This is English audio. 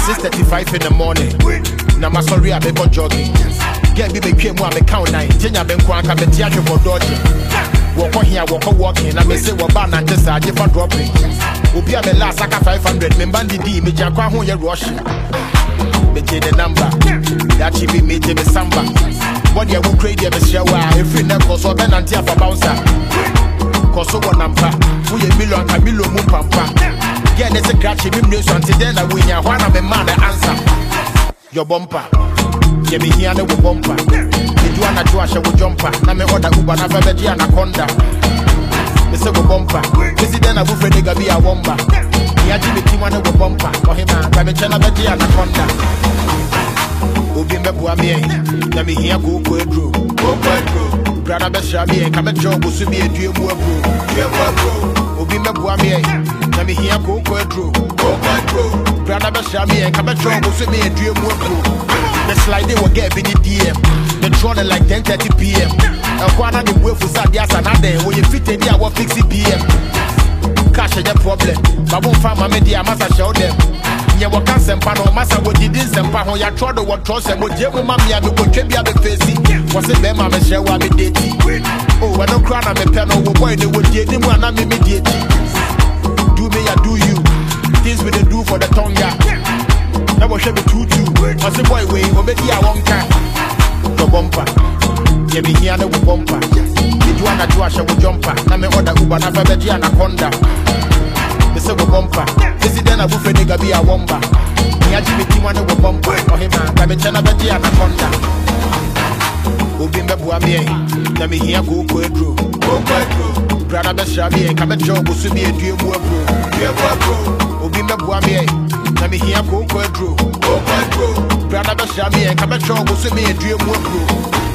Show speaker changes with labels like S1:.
S1: 6:35 in the morning. Now my sorry I be go jogging. Get me came one me count 9. Jenya ben kwa ka beti ahwe for dodging. Walk here, walking. I may say what ban and just a for dropping. Obi a me last aka 500. Me bandi di me jakwa ho ye rushing. Me take the number. That she be me take me samba. Body I will create me shower. If you never so ben anti for bouncer. Cause one number. We a million Camilo mu pampa. Get this a catch me news until then I win ya one of the man answer. Your bumper. Get me here the bumper. You wanna do a show with jumper. Now me order Uber na Fabeji Anaconda. Me say go bumper. This is then a buffet nigga be a womba. Me a Jimmy team wanna go bumper. For him a me chana Beji Anaconda. Obi me bua me. Na me here go edro. Go edro. Brother be sha me. Come job go so me edue mu abro. Obi me bua me. Na me here go edro. Go edro. Brother be sha me. Come job go so me edue mu abro. The slide they will get in the DM. They drone like 10:30 p.m. And Kwana the way for Sadias and Ade. When you fit in there, what fix it PM. Cash is the problem. But won't find my media, must show them. Yeah, what can Sempano, Massa, what did this Sempano? You tried to what trust and what Jemu Mamma, you could be the face. Was it them, I'm a share what me did. Oh, when no crown, I'm a pen over boy, they would get him when I'm immediately. Do me, I do you. Things we do for the tongue, yeah. That was shabby too. I say, boy, wait, obey I won't can. The bumper. Yeah, me here, the bumper. Did you wanna do a show with jumper? Now me order Uber, na Fabeji Anaconda. Me say, go bumper. This is then a buffet nigga be a womba. Me a Jimmy team wanna go bumper. For him, I me chana Beji Anaconda. Obi me bua me. Now me here go edro. Go edro. Brother be sha me. Come job go so me edue mu abro. Obi me bua me. Na me here go edro. Go edro. Brother be sha me. Come job go so me edue mu abro.